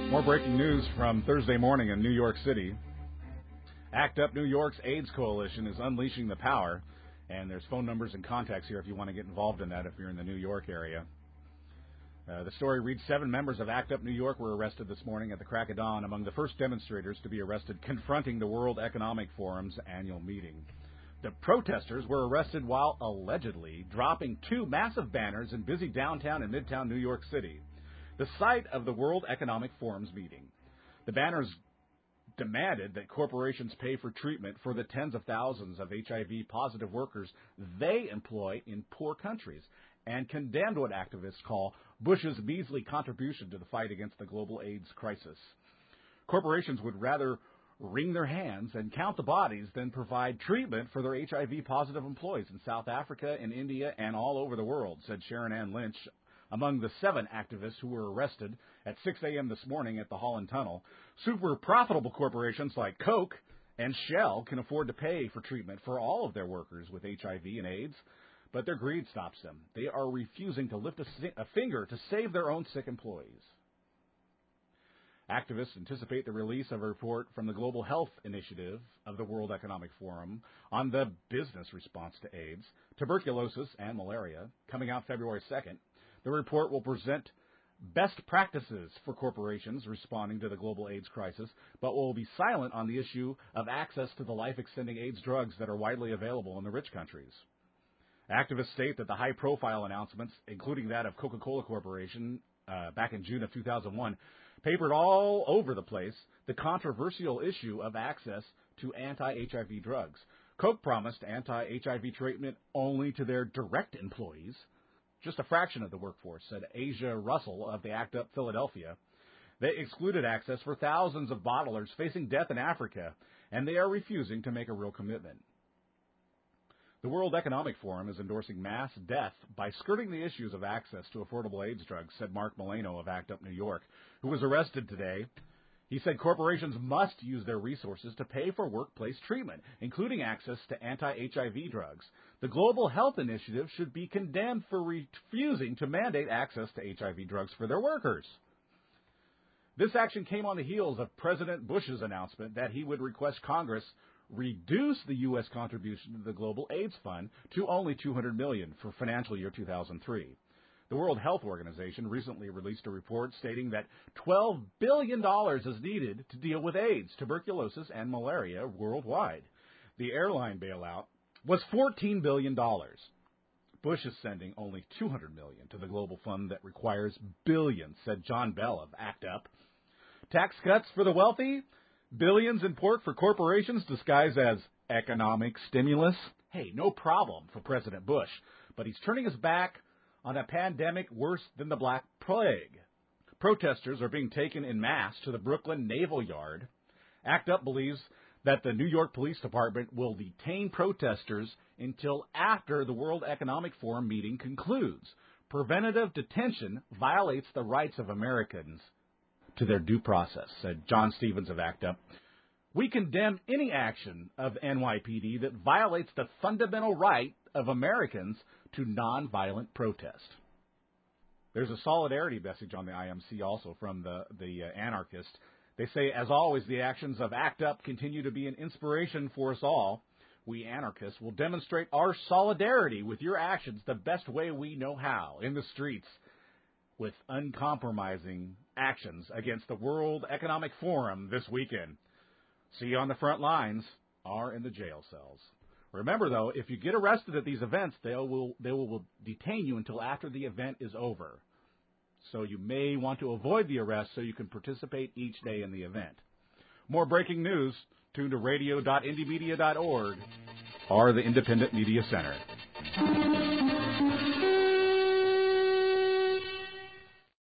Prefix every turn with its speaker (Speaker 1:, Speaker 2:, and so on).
Speaker 1: More breaking news from Thursday morning in New York City. ACT UP New York's AIDS Coalition is unleashing the power, and there's phone numbers and contacts here if you want to get involved in that if you're in the New York area. The story reads 7 members of ACT UP New York were arrested this morning at the crack of dawn, among the first demonstrators to be arrested confronting the World Economic Forum's annual meeting. The protesters were arrested while allegedly dropping 2 massive banners in busy downtown and midtown New York City, the site of the World Economic Forum's meeting. The banners demanded that corporations pay for treatment for the tens of thousands of HIV-positive workers they employ in poor countries, and condemned what activists call Bush's measly contribution to the fight against the global AIDS crisis. Corporations would rather wring their hands and count the bodies than provide treatment for their HIV-positive employees in South Africa, in India, and all over the world, said Sharon Ann Lynch, among the 7 activists who were arrested at 6 a.m. this morning at the Holland Tunnel. Super profitable corporations like Coke and Shell can afford to pay for treatment for all of their workers with HIV and AIDS, but their greed stops them. They are refusing to lift a finger to save their own sick employees. Activists anticipate the release of a report from the Global Health Initiative of the World Economic Forum on the business response to AIDS, tuberculosis, and malaria, coming out February 2nd. The report will present best practices for corporations responding to the global AIDS crisis, but will be silent on the issue of access to the life-extending AIDS drugs that are widely available in the rich countries. Activists state that the high-profile announcements, including that of Coca-Cola Corporation back in June of 2001, papered all over the place the controversial issue of access to anti-HIV drugs. Coke promised anti-HIV treatment only to their direct employees, just a fraction of the workforce, said Asia Russell of the ACT UP Philadelphia. They excluded access for thousands of bottlers facing death in Africa, and they are refusing to make a real commitment. The World Economic Forum is endorsing mass death by skirting the issues of access to affordable AIDS drugs, said Mark Milano of ACT UP New York, who was arrested today. He said corporations must use their resources to pay for workplace treatment, including access to anti-HIV drugs. The Global Health Initiative should be condemned for refusing to mandate access to HIV drugs for their workers. This action came on the heels of President Bush's announcement that he would request Congress reduce the U.S. contribution to the Global AIDS Fund to only $200 million for financial year 2003. The World Health Organization recently released a report stating that $12 billion is needed to deal with AIDS, tuberculosis, and malaria worldwide. The airline bailout was $14 billion. Bush is sending only $200 million to the global fund that requires billions, said John Bell of ACT UP. Tax cuts for the wealthy? Billions in pork for corporations disguised as economic stimulus? Hey, no problem for President Bush, but he's turning his back on a pandemic worse than the Black Plague. Protesters are being taken en masse to the Brooklyn Naval Yard. ACT UP believes that the New York Police Department will detain protesters until after the World Economic Forum meeting concludes. Preventative detention violates the rights of Americans to their due process, said John Stevens of ACT UP. We condemn any action of NYPD that violates the fundamental right of Americans to nonviolent protest. There's a solidarity message on the IMC also from the anarchists. They say, as always, the actions of ACT UP continue to be an inspiration for us all. We anarchists will demonstrate our solidarity with your actions the best way we know how, in the streets, with uncompromising actions against the World Economic Forum this weekend. See you on the front lines or in the jail cells. Remember, though, if you get arrested at these events, they will detain you until after the event is over. So you may want to avoid the arrest so you can participate each day in the event. More breaking news, tune to radio.indiemedia.org or the Independent Media Center.